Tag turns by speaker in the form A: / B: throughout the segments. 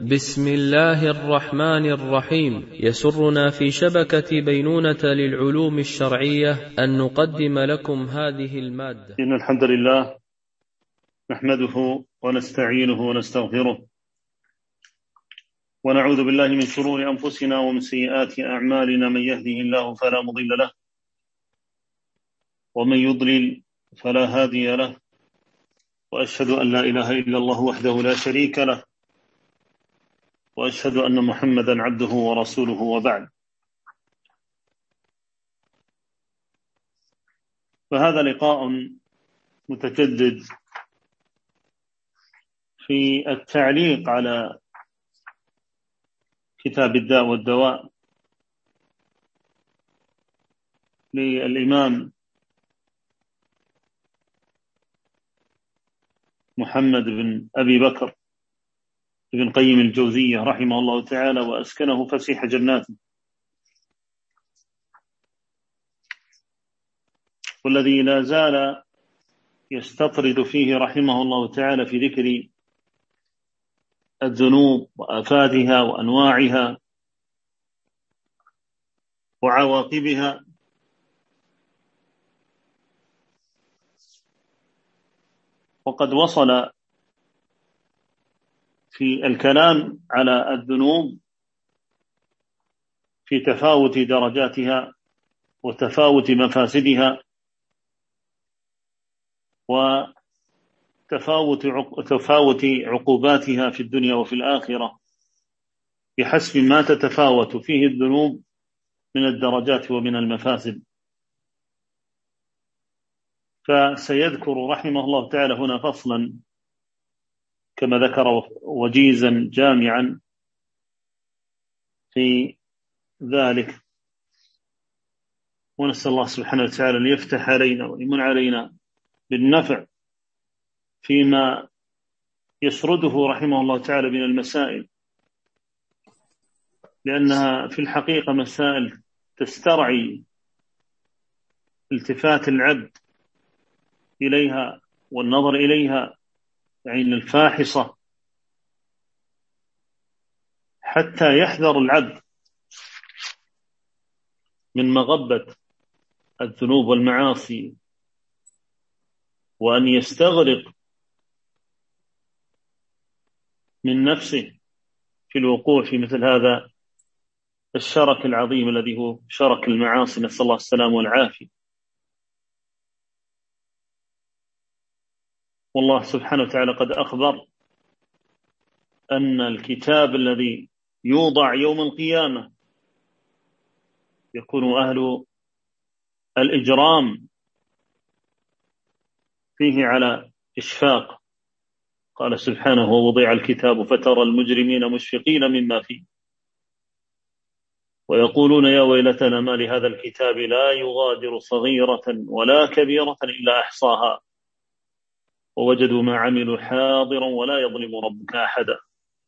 A: بسم الله الرحمن الرحيم. يسرنا في شبكة بينونة للعلوم الشرعية أن نقدم لكم هذه المادة.
B: إن الحمد لله نحمده ونستعينه ونستغفره ونعوذ بالله من شرور أنفسنا ومن سيئات أعمالنا. من يهده الله فلا مضل له ومن يضلل فلا هادي له، وأشهد أن لا إله إلا الله وحده لا شريك له، وأشهد أن محمدا عبده ورسوله، وبعد. فهذا لقاء متجدد في التعليق على كتاب الداء والدواء للإمام محمد بن أبي بكر ابن قيم الجوزية رحمه الله تعالى وأسكنه فسيح جناته، والذي لا زال يستطرد فيه رحمه الله تعالى في ذكر الذنوب وآفاتها وأنواعها وعواقبها. وقد وصل في الكلام على الذنوب في تفاوت درجاتها وتفاوت مفاسدها وتفاوت عقوباتها في الدنيا وفي الآخرة بحسب ما تتفاوت فيه الذنوب من الدرجات ومن المفاسد. فسيذكر رحمه الله تعالى هنا فصلا كما ذكر وجيزا جامعا في ذلك، ونسأل الله سبحانه وتعالى ليفتح علينا ويمن علينا بالنفع فيما يسرده رحمه الله تعالى من المسائل، لأنها في الحقيقة مسائل تسترعي التفات العبد إليها والنظر إليها عين الفاحصة، حتى يحذر العبد من مغبة الذنوب والمعاصي، وأن يستغرق من نفسه في الوقوع في مثل هذا الشرك العظيم الذي هو شرك المعاصي، نسأل الله السلام والعافية. والله سبحانه وتعالى قد أخبر أن الكتاب الذي يوضع يوم القيامة يكون أهل الإجرام فيه على إشفاق. قال سبحانه: ووضع الكتاب فترى المجرمين مشفقين مما فيه ويقولون يا ويلتنا ما لهذا الكتاب لا يغادر صغيرة ولا كبيرة إلا أحصاها ووجدوا ما عملوا حاضرا ولا يظلم ربك أحدا.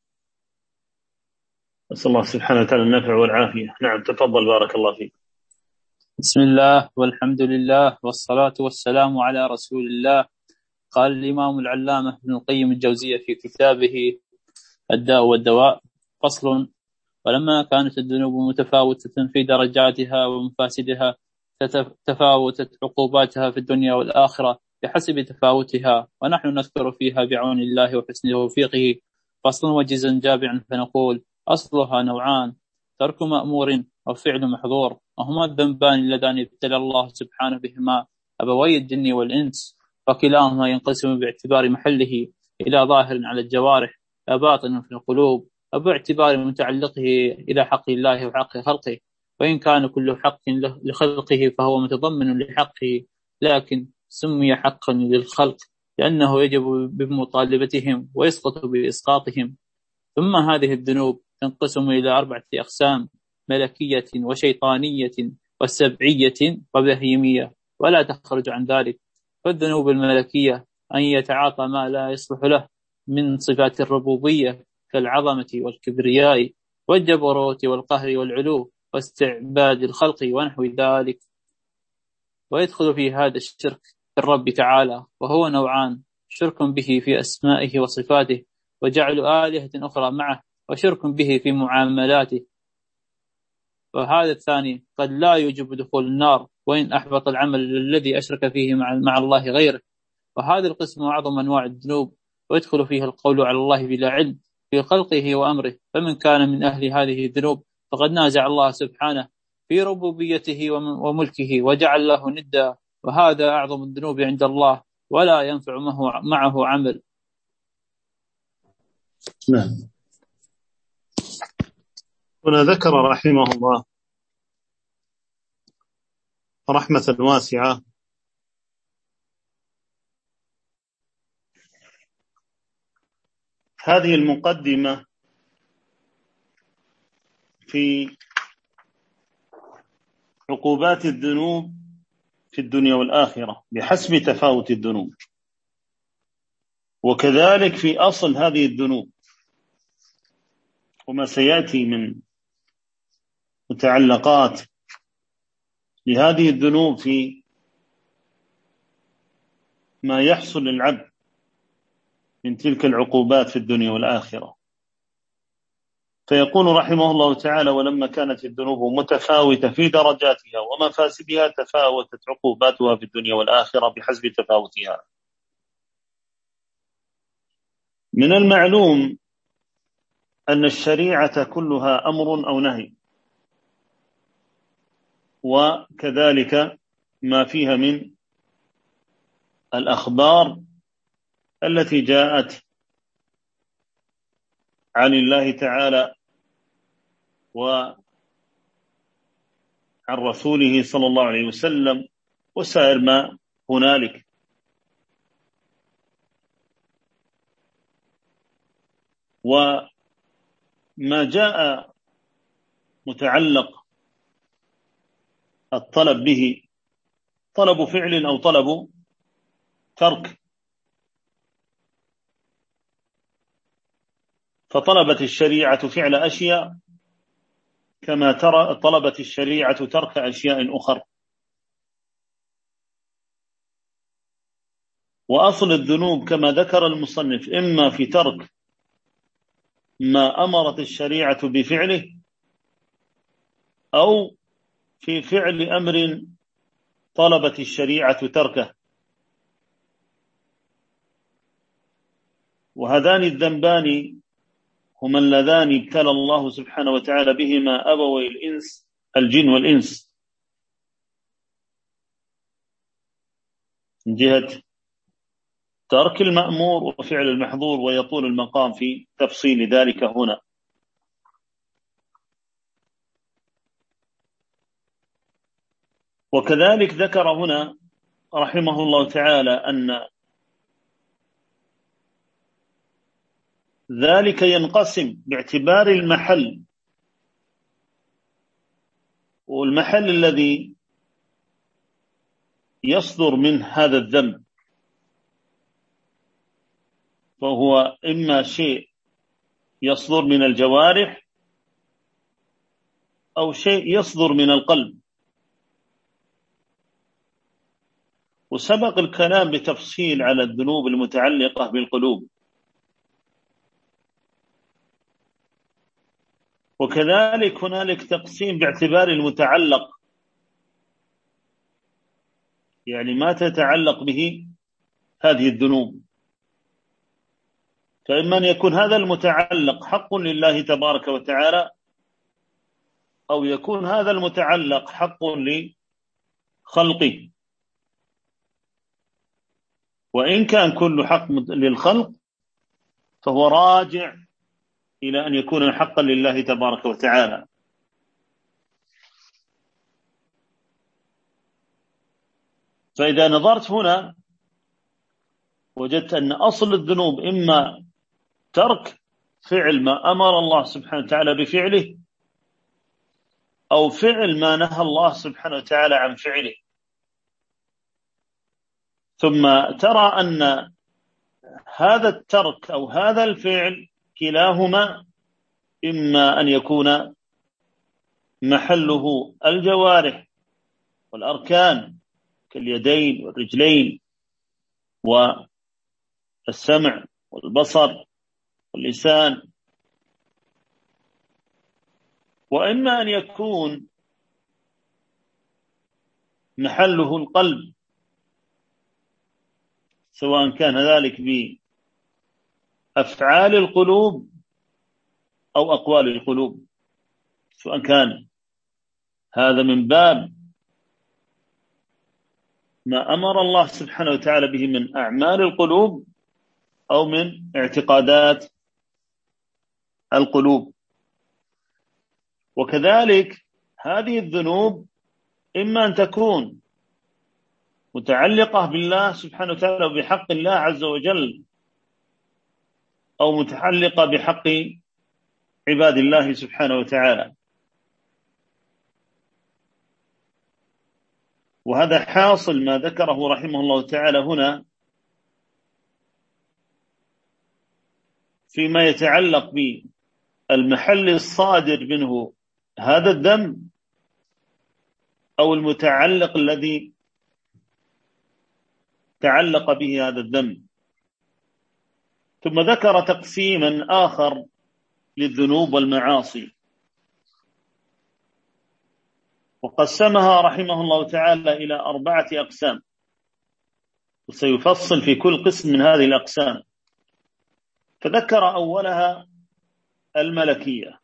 B: نسأل الله سبحانه وتعالى النفع والعافية. نعم، تفضل بارك الله فيك.
C: بسم الله والحمد لله والصلاة والسلام على رسول الله. قال الإمام العلامة ابن القيم الجوزية في كتابه الداء والدواء: فصل: ولما كانت الذنوب متفاوتة في درجاتها ومفاسدها تفاوتت عقوباتها في الدنيا والآخرة بحسب تفاوتها، ونحن نذكر فيها بعون الله وحسن توفيقه فصلا وجزا جامعا، فنقول: أصلها نوعان: ترك مأمور وفعل محظور، وهما الذنبان اللذان ابتلى الله سبحانه بهما أبوي الجن والإنس، وكلاهما ينقسم باعتبار محله إلى ظاهر على الجوارح لا باطن في القلوب، وباعتبار متعلقه إلى حق الله وحق خلقه، وإن كان كل حق لخلقه فهو متضمن لحقه، لكن سمي حقا للخلق لأنه يجب بمطالبتهم ويسقط بإسقاطهم. ثم هذه الذنوب تنقسم إلى 4 أقسام: ملكية وشيطانية وسبعية وبهيمية، ولا تخرج عن ذلك. فالذنوب الملكية أن يتعاطى ما لا يصلح له من صفات الربوبية كالعظمة والكبرياء والجبروت والقهر والعلو واستعباد الخلق ونحو ذلك. ويدخل في هذا الشرك بالرب تعالى، وهو نوعان: شرك به في أسمائه وصفاته، وجعل آلهة أخرى معه وشرك به في معاملاته. وهذا الثاني قد لا يوجب دخول النار وإن أحبط العمل الذي أشرك فيه مع الله غيره. وهذا القسم أعظم أنواع الذنوب، ويدخل فيه القول على الله بلا علم في خلقه وأمره. فمن كان من أهل هذه الذنوب فقد نازع الله سبحانه في ربوبيته وملكه وجعل له ندا، وهذا أعظم الذنوب عند الله ولا ينفع معه عمل.
B: نعم. هنا ذكر رحمه الله رحمة واسعة هذه المقدمة في عقوبات الذنوب في الدنيا والآخرة بحسب تفاوت الذنوب، وكذلك في أصل هذه الذنوب وما سيأتي من متعلقات لهذه الذنوب في ما يحصل للعبد من تلك العقوبات في الدنيا والآخرة. فيقول رحمه الله تعالى: ولما كانت الذنوب متفاوتة في درجاتها ومفاسدها تفاوتت عقوباتها في الدنيا والآخرة بحسب تفاوتها. من المعلوم أن الشريعة كلها أمر أو نهي، وكذلك ما فيها من الأخبار التي جاءت عن الله تعالى وعن رسوله صلى الله عليه وسلم وسائر ما هنالك. وما جاء متعلق الطلب به طلب فعل أو طلب ترك، فطلبت الشريعة فعل أشياء كما طلبت الشريعة ترك أشياء أخرى. وأصل الذنوب كما ذكر المصنف إما في ترك ما أمرت الشريعة بفعله أو في فعل أمر طلبت الشريعة تركه. وهذان الذنبان هما اللذان ابتلى الله سبحانه وتعالى بهما أبوي الجن والإنس، من جهة ترك المأمور وفعل المحظور، ويطول المقام في تفصيل ذلك هنا. وكذلك ذكر هنا رحمه الله تعالى أن ذلك ينقسم باعتبار المحل، والمحل الذي يصدر من هذا الذنب فهو إما شيء يصدر من الجوارح أو شيء يصدر من القلب. وسبق الكلام بتفصيل على الذنوب المتعلقة بالقلوب. وكذلك هنالك تقسيم باعتبار المتعلق، يعني ما تتعلق به هذه الذنوب، فإما أن يكون هذا المتعلق حق لله تبارك وتعالى، أو يكون هذا المتعلق حق لخلقه. وإن كان كل حق للخلق فهو راجع إلى أن يكون حقا لله تبارك وتعالى. فإذا نظرت هنا وجدت أن أصل الذنوب إما ترك فعل ما أمر الله سبحانه وتعالى بفعله أو فعل ما نهى الله سبحانه وتعالى عن فعله. ثم ترى أن هذا الترك أو هذا الفعل كلاهما إما أن يكون محله الجوارح والأركان كاليدين والرجلين والسمع والبصر واللسان وإما أن يكون محله القلب، سواء كان ذلك بأفعال القلوب أو أقوال القلوب، سواء كان هذا من باب ما أمر الله سبحانه وتعالى به من أعمال القلوب أو من اعتقادات القلوب. وكذلك هذه الذنوب إما أن تكون متعلقة بالله سبحانه وتعالى وبحق الله عز وجل، أو متعلقة بحق عباد الله سبحانه وتعالى. وهذا حاصل ما ذكره رحمه الله تعالى هنا فيما يتعلق بالمحل الصادر منه هذا الذنب أو المتعلق الذي تعلق به هذا الذنب. ثم ذكر تقسيما آخر للذنوب والمعاصي، وقسمها رحمه الله تعالى إلى 4 أقسام، وسيفصل في كل قسم من هذه الأقسام. فذكر أولها الملكية،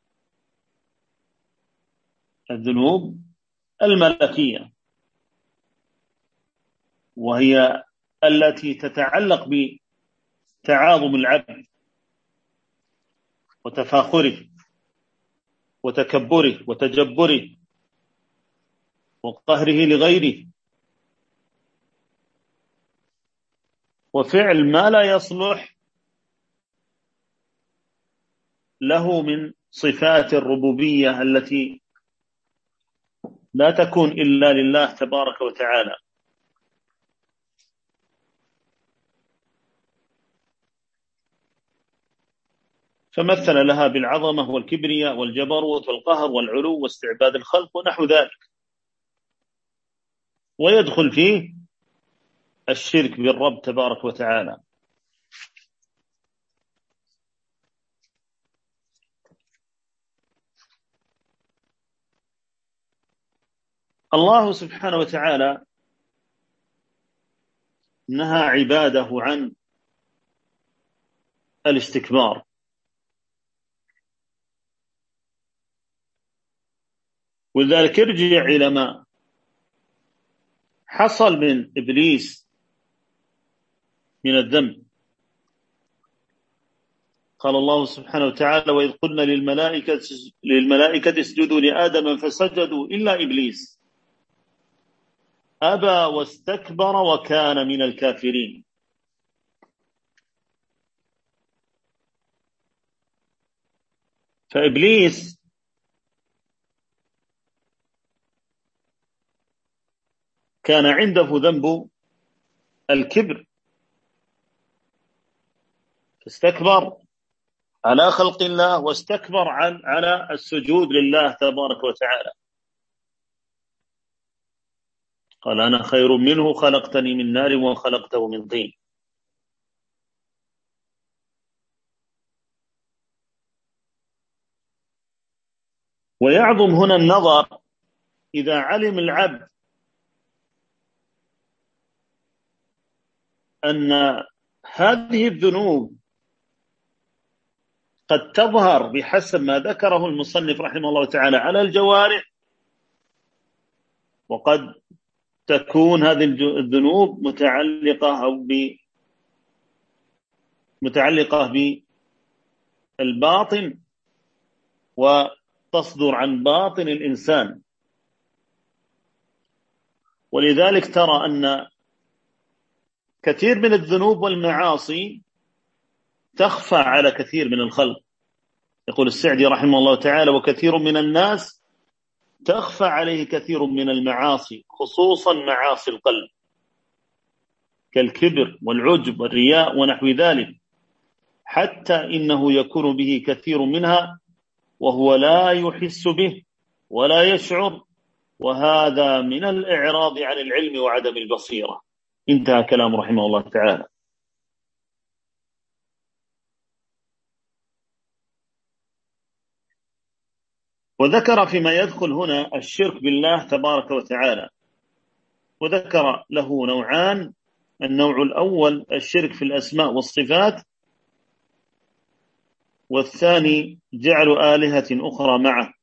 B: الذنوب الملكية، وهي التي تتعلق بتعاظم العبد وتفاخره وتكبره وتجبره وقهره لغيره، وفعل ما لا يصلح له من صفات الربوبية التي لا تكون إلا لله تبارك وتعالى. فمثل لها بالعظمة والكبرياء والجبروت والقهر والعلو واستعباد الخلق ونحو ذلك، ويدخل فيه الشرك بالرب تبارك وتعالى. الله سبحانه وتعالى نهى عباده عن الاستكبار، ولذلك ارجع إلى ما حصل من إبليس من الذنب. قال الله سبحانه وتعالى: وإذ قلنا للملائكة اسجدوا لآدم فسجدوا إلا إبليس أبى واستكبر وكان من الكافرين. فإبليس كان عنده ذنب الكبر، فاستكبر على خلق الله واستكبر على السجود لله تبارك وتعالى. قال: أنا خير منه خلقتني من نار وخلقته من طين. ويعظم هنا النظر إذا علم العبد أن هذه الذنوب قد تظهر بحسب ما ذكره المصنف رحمه الله تعالى على الجوارح، وقد تكون هذه الذنوب متعلقة بالباطن وتصدر عن باطن الإنسان. ولذلك ترى أن كثير من الذنوب والمعاصي تخفى على كثير من الخلق. يقول السعدي رحمه الله تعالى: وكثير من الناس تخفى عليه كثير من المعاصي، خصوصا معاصي القلب كالكبر والعجب والرياء ونحو ذلك، حتى إنه يكون به كثير منها وهو لا يحس به ولا يشعر، وهذا من الإعراض عن العلم وعدم البصيرة. انتهى كلام رحمه الله تعالى. وذكر فيما يدخل هنا الشرك بالله تبارك وتعالى، وذكر له نوعان: النوع الأول الشرك في الأسماء والصفات، والثاني جعل آلهة أخرى معه.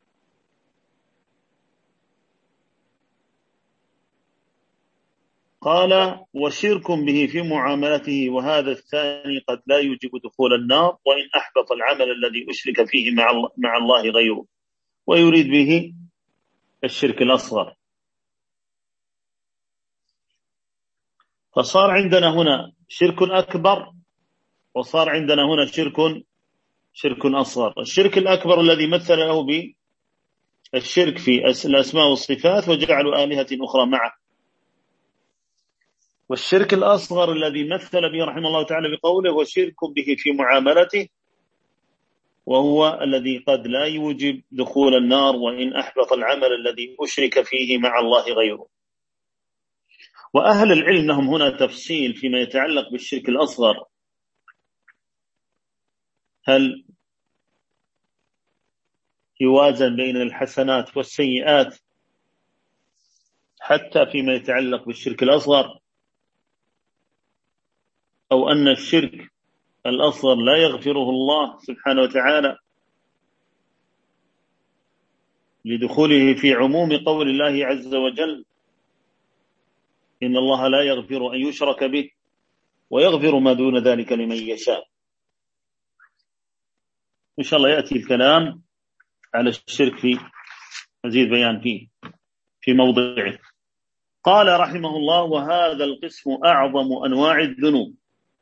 B: قال: وشرك به في معاملته، وهذا الثاني قد لا يوجب دخول النار وإن أحبط العمل الذي أشرك فيه مع الله غيره، ويريد به الشرك الأصغر. فصار عندنا هنا شرك أكبر، وصار عندنا هنا شرك أصغر. الشرك الأكبر الذي مثل له بالشرك في الأسماء والصفات وجعلوا آلهة أخرى معه، والشرك الأصغر الذي مثل به رحمه الله تعالى بقوله: وشرك به في معاملته، وهو الذي قد لا يوجب دخول النار وإن أحبط العمل الذي أشرك فيه مع الله غيره. وأهل العلم لهم هنا تفصيل فيما يتعلق بالشرك الأصغر: هل يوازن بين الحسنات والسيئات حتى فيما يتعلق بالشرك الأصغر، أو أن الشرك الأصغر لا يغفره الله سبحانه وتعالى لدخوله في عموم قول الله عز وجل: إن الله لا يغفر أن يشرك به ويغفر ما دون ذلك لمن يشاء. إن شاء الله يأتي الكلام على الشرك في مزيد بيان فيه في موضعه. قال رحمه الله: وهذا القسم أعظم أنواع الذنوب،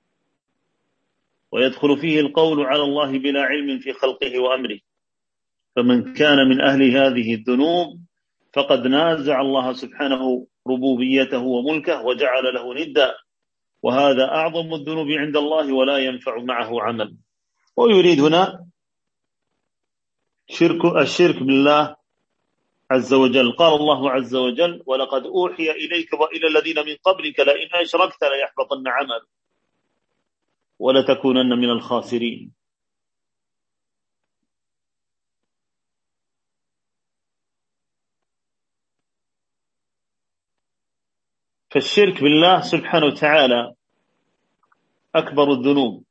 B: ويدخل فيه القول على الله بلا علم في خلقه وأمره، فمن كان من أهل هذه الذنوب فقد نازع الله سبحانه ربوبيته وملكه وجعل له ندا، وهذا أعظم الذنوب عند الله ولا ينفع معه عمل. ويريد هنا الشرك بالله عز وجل. قال الله عز وجل: ولقد أوحي إليك وإلى الذين من قبلك لئن أشركت ليحبطن عمل ولتكونن من الخاسرين. فالشرك بالله سبحانه وتعالى أكبر الذنوب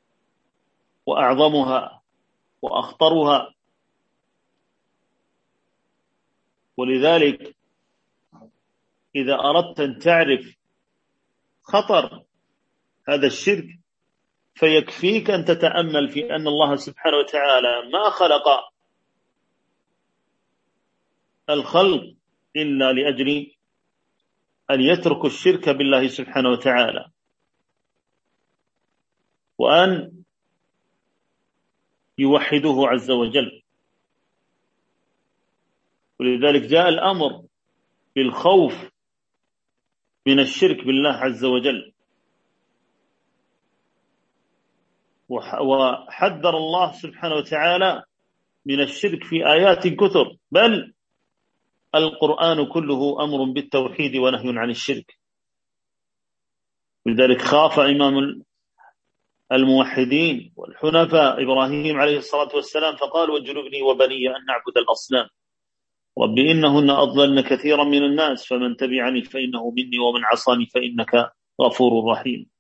B: وأعظمها وأخطرها، ولذلك إذا أردت أن تعرف خطر هذا الشرك فيكفيك أن تتأمل في أن الله سبحانه وتعالى ما خلق الخلق إلا لأجل أن يتركوا الشرك بالله سبحانه وتعالى، وأن يوحدوه عز وجل. ولذلك جاء الأمر بالخوف من الشرك بالله عز وجل، وحذر الله سبحانه وتعالى من الشرك في آيات كثر، بل القرآن كله أمر بالتوحيد ونهي عن الشرك. لذلك خاف إمام الموحدين والحنفاء إبراهيم عليه الصلاة والسلام فقال: واجنبني وبني أن نعبد الأصنام رب إنهن أضللن كثيرا من الناس فمن تبعني فإنه مني ومن عصاني فإنك غفور رحيم.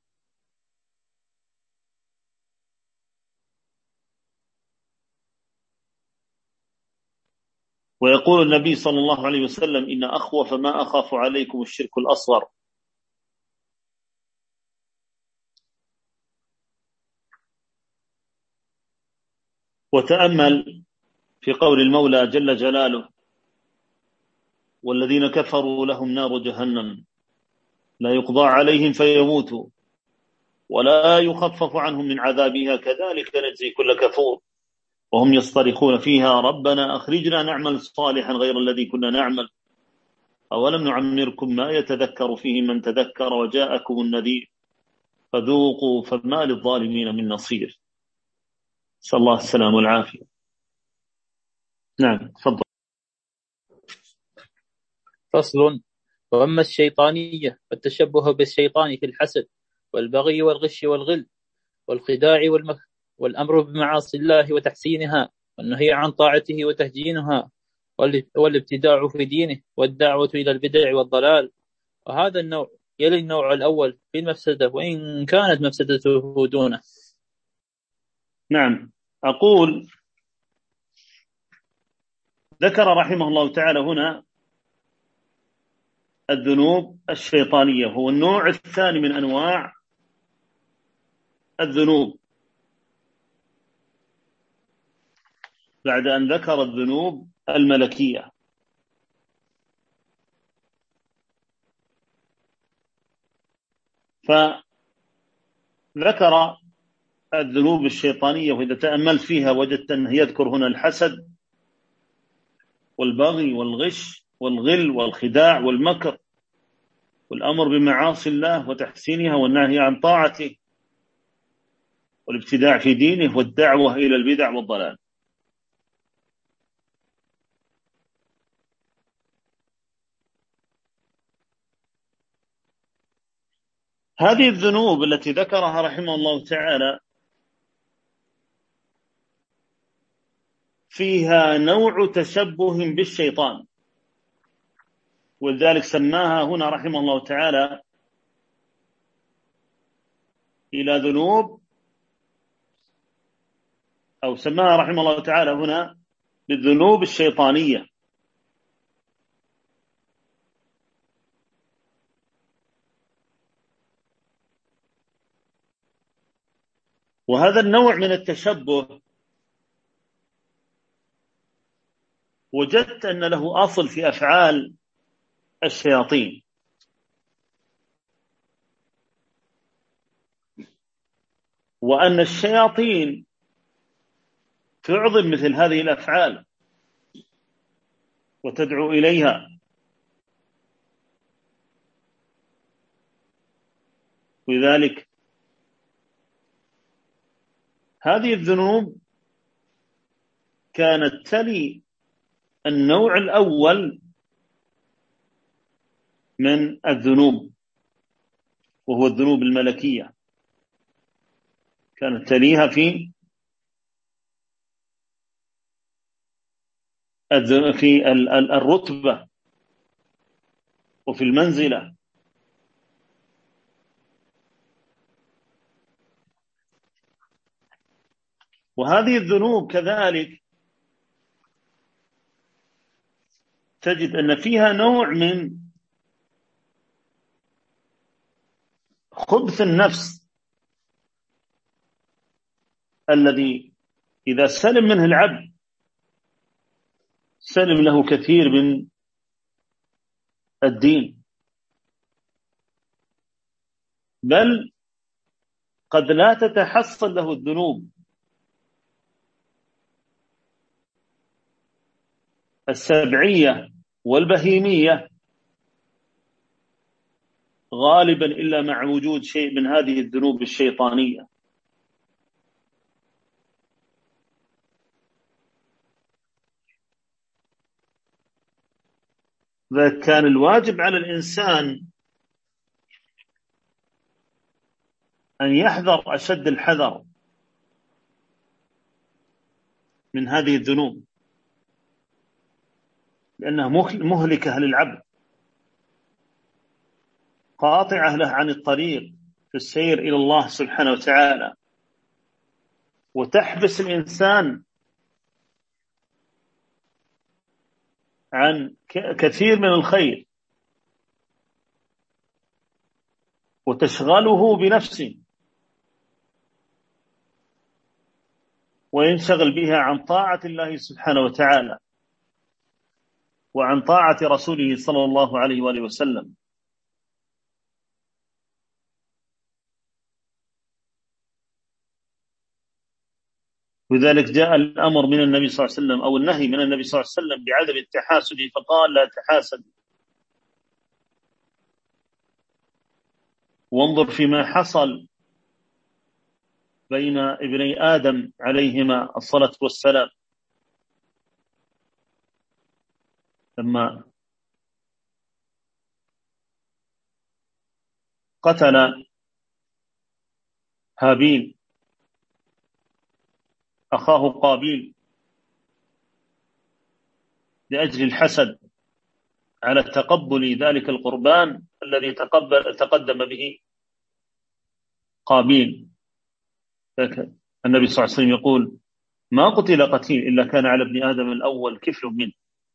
B: ويقول النبي صلى الله عليه وسلم: إن أخوف ما أخاف عليكم الشرك الأصغر. وتأمل في قول المولى جل جلاله: والذين كفروا لهم نار جهنم لا يقضى عليهم فيموتوا ولا يخفف عنهم من عذابها كذلك نجزي كل كفور وهم يصطرخون فيها ربنا أخرجنا نعمل صالحا غير الذي كنا نعمل أولم نعمركم ما يتذكر فيه من تذكر وجاءكم النذير فذوقوا فما للظالمين من نصير. نسأل الله السلام والعافية. نعم تفضل.
C: فصل. وأما الشيطانية فالتشبه بالشيطان في الحسد والبغي والغش والغل والخداع والأمر بمعاصي الله وتحسينها والنهي عن طاعته وتهجينها، والابتداع في دينه، والدعوة إلى البدع والضلال. وهذا النوع يلي النوع الأول في المفسدة، وإن كانت مفسدته دونه.
B: نعم. أقول ذكر رحمه الله تعالى هنا الذنوب الشيطانية، هو النوع الثاني من أنواع الذنوب بعد أن ذكر الذنوب الملكية. فذكر الذنوب الشيطانية، وإذا تأملت فيها وجدت أنه يذكر هنا الحسد والبغي والغش والغل والخداع والمكر والأمر بمعاصي الله وتحسينها والنهي عن طاعته والابتداع في دينه والدعوة إلى البدع والضلال. هذه الذنوب التي ذكرها رحمه الله تعالى فيها نوع تشبه بالشيطان، ولذلك سماها هنا رحمه الله تعالى إلى ذنوب، أو سماها رحمه الله تعالى هنا بالذنوب الشيطانية. وهذا النوع من التشبه وجدت أن له أصل في أفعال الشياطين، وأن الشياطين تعظم مثل هذه الأفعال وتدعو إليها، ولذلك هذه الذنوب كانت تلي النوع الأول من الذنوب وهو الذنوب الملكية، كانت تليها في الرتبة وفي المنزلة. وهذه الذنوب كذلك تجد أن فيها نوع من خبث النفس الذي إذا سلم منه العبد سلم له كثير من الدين، بل قد لا تتحصل له الذنوب السبعية والبهيمية غالبا إلا مع وجود شيء من هذه الذنوب الشيطانية. فكان الواجب على الإنسان أن يحذر أشد الحذر من هذه الذنوب، لأنها مهلكة للعبد، قاطعة له عن الطريق في السير إلى الله سبحانه وتعالى، وتحبس الإنسان عن كثير من الخير وتشغله بنفسه وينشغل بها عن طاعة الله سبحانه وتعالى وعن طاعة رسوله صلى الله عليه وآله وسلم. لذلك جاء الأمر من النبي صلى الله عليه وسلم أو النهي من النبي صلى الله عليه وسلم بعدم التحاسد، فقال لا تحاسد، وانظر فيما حصل بين ابني آدم عليهما الصلاة والسلام لما قتل هابيل أخاه قابيل لأجل الحسد على تقبل ذلك القربان الذي تقدم به قابيل. النبي صلى الله عليه وسلم يقول: ما قتل قتيل إلا كان على ابن آدم الأول كفل منه.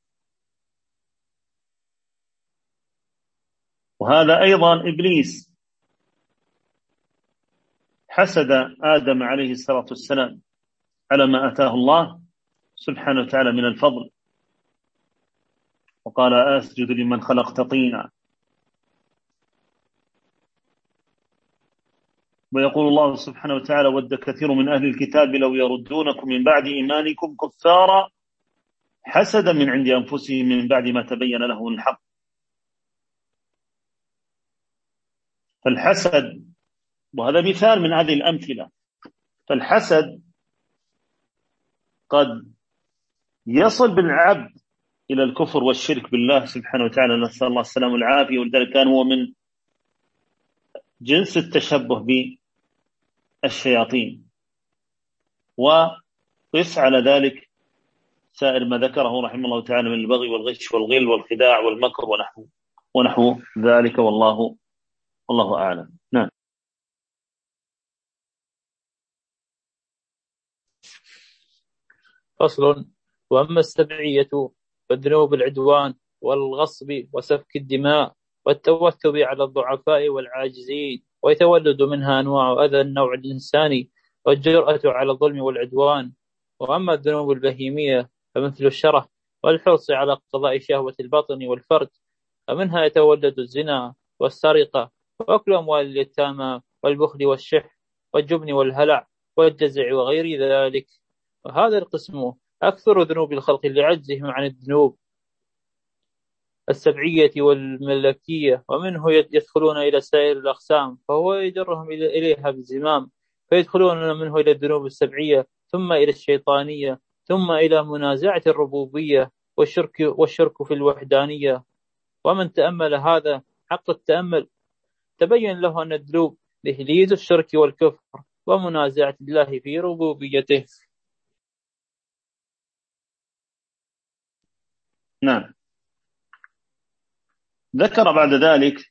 B: وهذا أيضا إبليس حسد آدم عليه الصلاة والسلام على ما أتاه الله سبحانه وتعالى من الفضل، وقال: أسجد لمن خلقت طينا. ويقول الله سبحانه وتعالى: ود كثير من أهل الكتاب لو يردونكم من بعد إيمانكم كفارا حسدا من عند أنفسهم من بعد ما تبين لهم الحق. فالحسد، وهذا مثال من هذه الأمثلة، فالحسد قد يصل بالعبد إلى الكفر والشرك بالله سبحانه وتعالى، نسأل الله السلامة والعافية. ولذلك كان هو من جنس التشبه بالشياطين، وقس على ذلك سائر ما ذكره رحمه الله تعالى من البغي والغش والغل والخداع والمكر ونحو ذلك، والله أعلم. نعم.
C: فصل. وأما السبعية فالذنوب العدوان والغصب وسفك الدماء والتوثب على الضعفاء والعاجزين، ويتولد منها أنواع أذى النوع الإنساني والجرأة على الظلم والعدوان. وأما الذنوب البهيمية فمثل الشره والحرص على قضاء شهوة البطن والفرج، فمنها يتولد الزنا والسرقة وأكل أموال اليتامى والبخل والشح والجبن والهلع والجزع وغير ذلك. وهذا القسم أكثر ذنوب الخلق لعجزهم عن الذنوب السبعية والملكية، ومنه يدخلون إلى سائر الأقسام فهو يجرهم إليها بالزمام، فيدخلون منه إلى الذنوب السبعية ثم إلى الشيطانية ثم إلى منازعة الربوبية والشرك في الوحدانية. ومن تأمل هذا حق التأمل تبين له أن الذنوب تهليد الشرك والكفر ومنازعة الله في ربوبيته.
B: نعم. ذكر بعد ذلك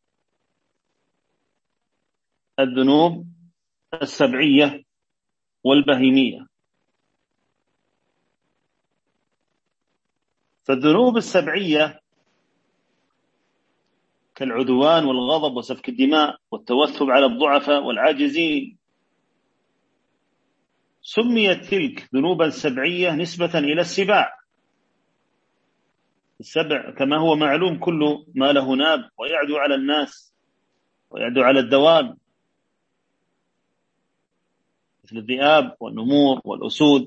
B: الذنوب السبعية والبهيمية. فالذنوب السبعية كالعدوان والغضب وسفك الدماء والتوثب على الضعفاء والعاجزين، سميت تلك ذنوبا سبعية نسبة إلى السباع. السبع كما هو معلوم كل ما له ناب ويعدو على الناس ويعدو على الدواب، مثل الذئاب والنمور والأسود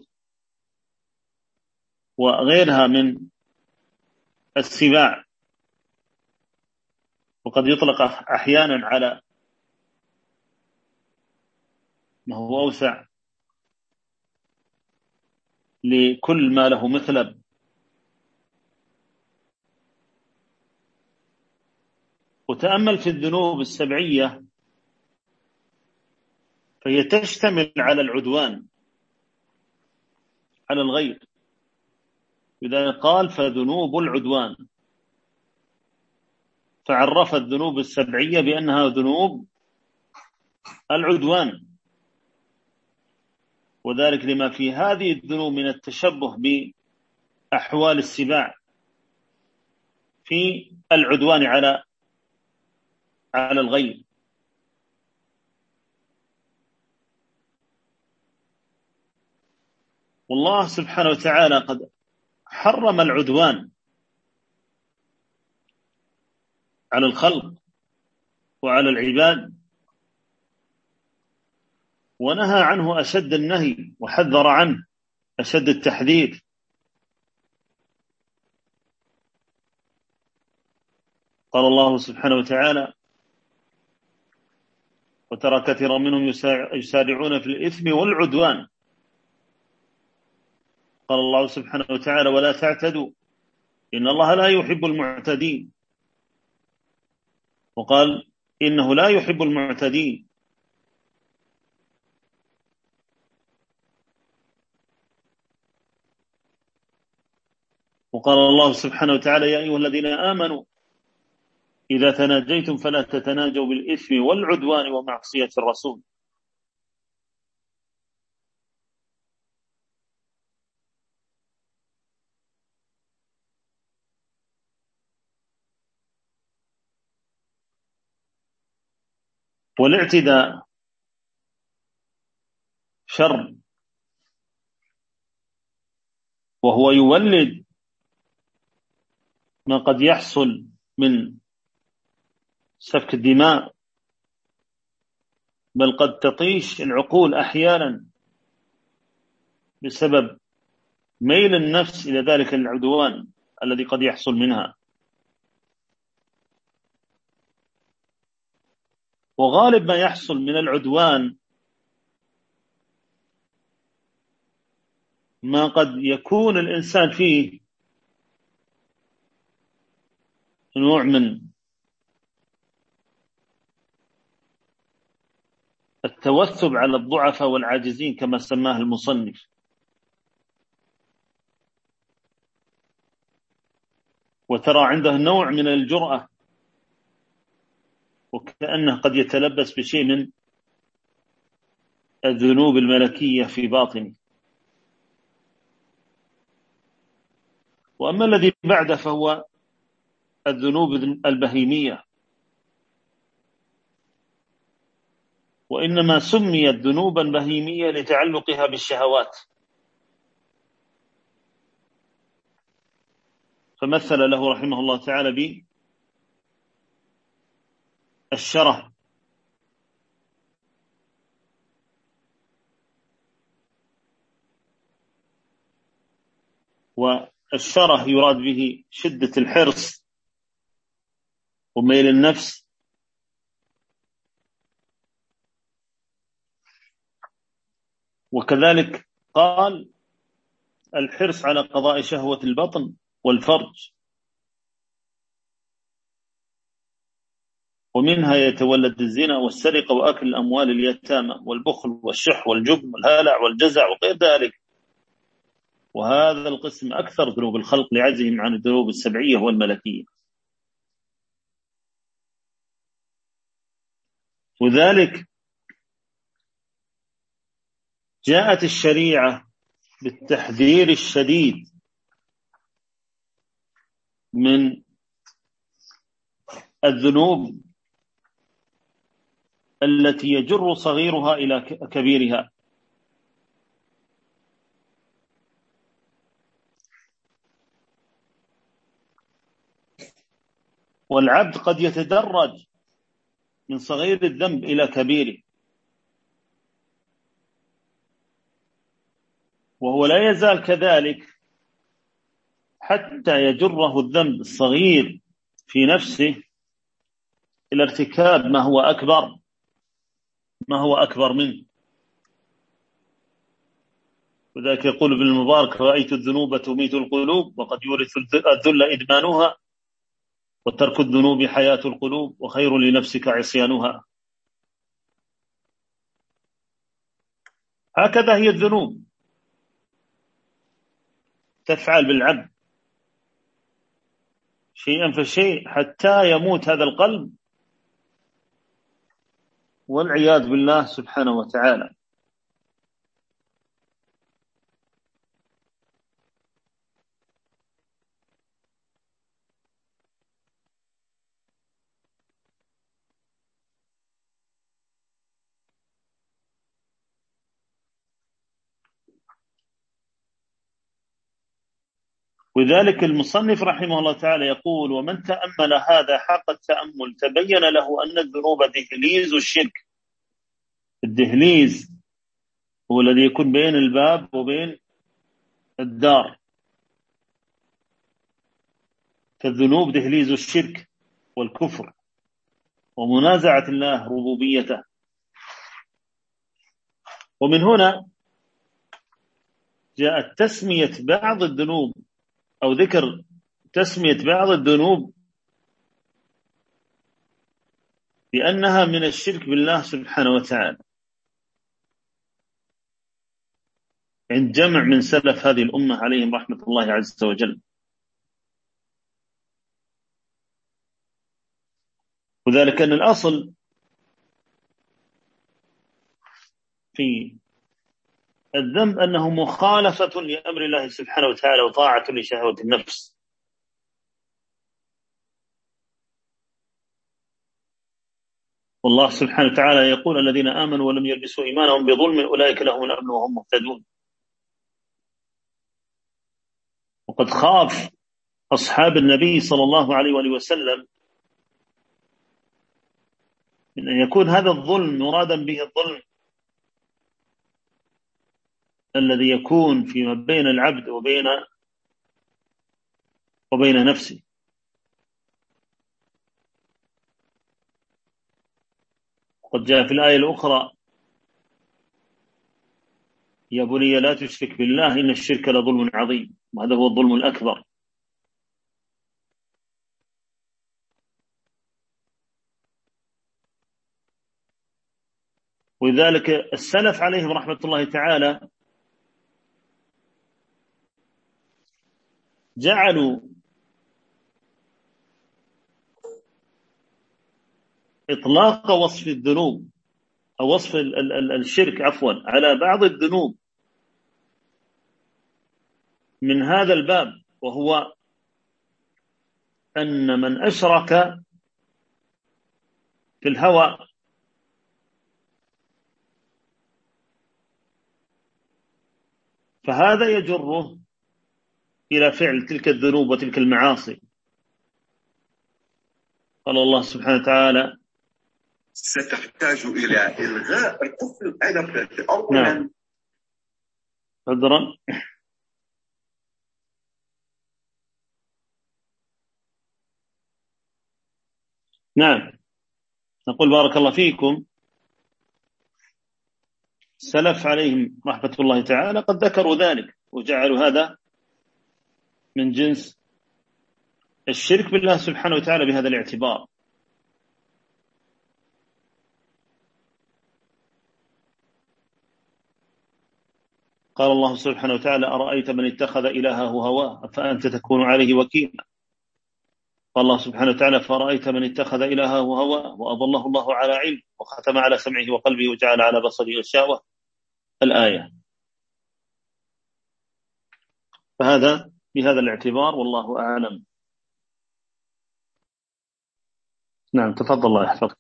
B: وغيرها من السباع. وقد يطلق أحيانا على ما هو أوسع لكل ما له مثلب. وتأمل في الذنوب السبعية فهي تشتمل على العدوان على الغير، إذا قال فذنوب العدوان، فعرف الذنوب السبعية بأنها ذنوب العدوان، وذلك لما في هذه الذنوب من التشبه بأحوال السباع في العدوان على الغير. والله سبحانه وتعالى قد حرم العدوان على الخلق وعلى العباد، ونهى عنه أشد النهي وحذر عنه أشد التحذير. قال الله سبحانه وتعالى: وترى كثيرا منهم يسارعون في الإثم والعدوان. قال الله سبحانه وتعالى: ولا تعتدوا إن الله لا يحب المعتدين. وقال: إنه لا يحب المعتدين. وقال الله سبحانه وتعالى: يا أيها الذين آمنوا إذا تناجيتم فلا تتناجوا بالإثم والعدوان ومعصية الرسول. والاعتداء شر، وهو يولد ما قد يحصل من سفك الدماء، بل قد تطيش العقول أحيانا بسبب ميل النفس إلى ذلك العدوان الذي قد يحصل منها. وغالب ما يحصل من العدوان ما قد يكون الإنسان فيه نوع من التوثب على الضعفاء والعاجزين كما سماه المصنف، وترى عنده نوع من الجرأة، وكأنه قد يتلبس بشيء من الذنوب الملكية في باطنه. وأما الذي بعده فهو الذنوب البهيمية، وإنما سميت ذنوبا بهيمية لتعلقها بالشهوات. فمثل له رحمه الله تعالى بالشره، والشره يراد به شدة الحرص وميل النفس، وكذلك قال الحرص على قضاء شهوة البطن والفرج، ومنها يتولد الزنا والسرقة وأكل الأموال اليتامى والبخل والشح والجبن والهلع والجزع وغير ذلك. وهذا القسم أكثر ذنوب الخلق لعجزهم عن الذنوب السبعية والملكية. وذلك جاءت الشريعة بالتحذير الشديد من الذنوب التي يجر صغيرها إلى كبيرها. والعبد قد يتدرج من صغير الذنب إلى كبيره، وهو لا يزال كذلك حتى يجره الذنب الصغير في نفسه إلى ارتكاب ما هو أكبر منه. وذلك يقول ابن المبارك: رأيت الذنوب تميت القلوب وقد يورث الذل إدمانها، وترك الذنوب حياة القلوب وخير لنفسك عصيانها. هكذا هي الذنوب تفعل بالعبد شيئا فشيء حتى يموت هذا القلب والعياذ بالله سبحانه وتعالى. وذلك المصنف رحمه الله تعالى يقول: ومن تأمل هذا حق التأمل تبين له أن الذنوب دهليز الشرك. الدهليز هو الذي يكون بين الباب وبين الدار، فالذنوب دهليز الشرك والكفر ومنازعة الله ربوبيته. ومن هنا جاءت تسمية بعض الذنوب أو ذكر تسمية بعض الذنوب بأنها من الشرك بالله سبحانه وتعالى عند جمع من سلف هذه الأمة عليهم رحمة الله عز وجل. وذلك أن الأصل في الذنب أنه مخالفة لأمر الله سبحانه وتعالى وطاعة لشهوة النفس. والله سبحانه وتعالى يقول الذين آمنوا ولم يلبسوا إيمانهم بظلم أولئك لهم الأمن وهم مهتدون. وقد خاف أصحاب النبي صلى الله عليه وآله وسلم من أن يكون هذا الظلم مرادا به الظلم الذي يكون فيما بين العبد وبين نفسه. قد جاء في الآية الأخرى يا بني لا تشرك بالله إن الشرك لظلم عظيم، وهذا هو الظلم الأكبر. ولذلك السلف عليهم رحمة الله تعالى جعلوا إطلاق وصف الذنوب أو وصف الشرك على بعض الذنوب من هذا الباب، وهو أن من أشرك في الهوى فهذا يجره إلى فعل تلك الذنوب وتلك المعاصي. قال الله سبحانه وتعالى
D: ستحتاج إلى إلغاء القفل أولا.
B: نعم. عذرا. نعم. نقول بارك الله فيكم السلف عليهم رحمة الله تعالى قد ذكروا ذلك وجعلوا هذا من جنس الشرك بالله سبحانه وتعالى بهذا الاعتبار. قال الله سبحانه وتعالى أرأيت من اتخذ إلهه هواه فأنت تكون عليه وكيلا. قال الله سبحانه وتعالى فرأيت من اتخذ إلهه هواه وأضله الله على علم وختم على سمعه وقلبه وجعل على بصره غشاوة الآية. فهذا بهذا الاعتبار والله أعلم. نعم تفضل الله يحفظك.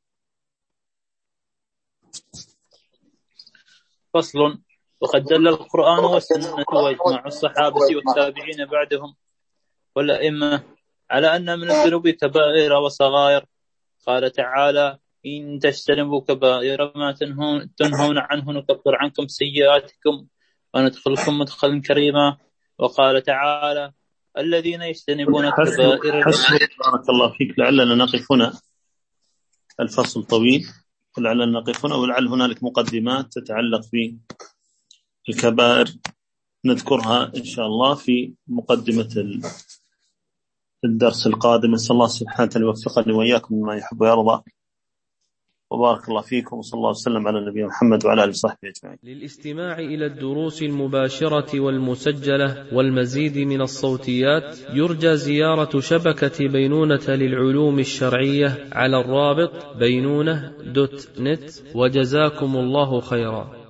C: فصل. وقد دل القرآن والسنة وإجماع الصحابة والتابعين بعدهم والأئمة على أن من الذنوب كبائر وصغائر. قال تعالى إن تجتنبوا كبائر ما تنهون عنه نكفر عنكم سيئاتكم وندخلكم مدخلا كريما. وقال تعالى الذين يجتنبون كبائر.
B: بارك الله فيك. لعلنا نقف هنا، الفصل طويل ولعلنا نقف هنا، ولعل هنالك مقدمات تتعلق بالكبائر نذكرها إن شاء الله في مقدمة الدرس القادم. نسأل الله سبحانه أن يوفقني وإياكم مما يحب ويرضى. وبارك الله فيكم وصلى الله وسلم على نبينا محمد وعلى آله وصحبه أجمعين.
A: للاستماع إلى الدروس المباشرة والمسجلة والمزيد من الصوتيات يرجى زيارة شبكة بينونة للعلوم الشرعية على الرابط بينونة.net. وجزاكم الله خيرا.